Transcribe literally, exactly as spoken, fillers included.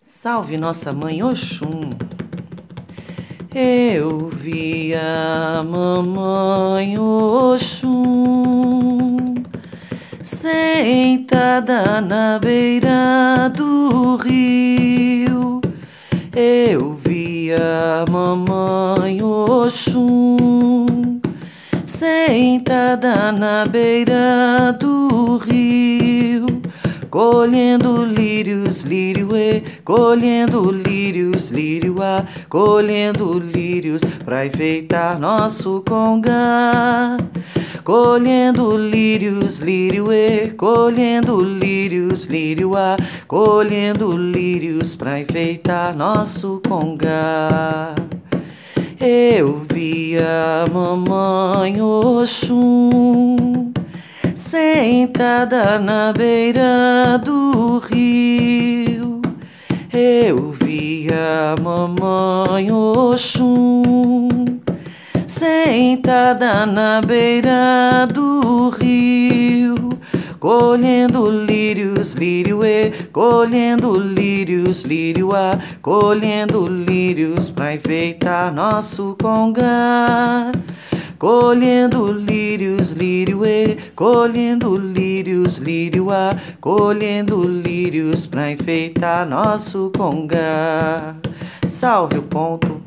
Salve nossa mãe Oxum. Eu vi a mamãe Oxum sentada na beira do rio. Eu vi a mamãe Oxum sentada na beira do rio, colhendo lírios, lírio e, colhendo lírios, lírio a, colhendo lírios pra enfeitar nosso congá. Colhendo lírios, lírio e, colhendo lírios, lírio a, colhendo lírios pra enfeitar nosso congá. Eu vi a mamãe Oxum sentada na beira do rio. Eu vi a mamãe Oxum sentada na beira do rio, colhendo lírios, lírio e, colhendo lírios, lírio a, colhendo lírios pra enfeitar nosso congá. Colhendo lírios, lírio e, colhendo lírios, lírio a, colhendo lírios pra enfeitar nosso congá. Salve o ponto.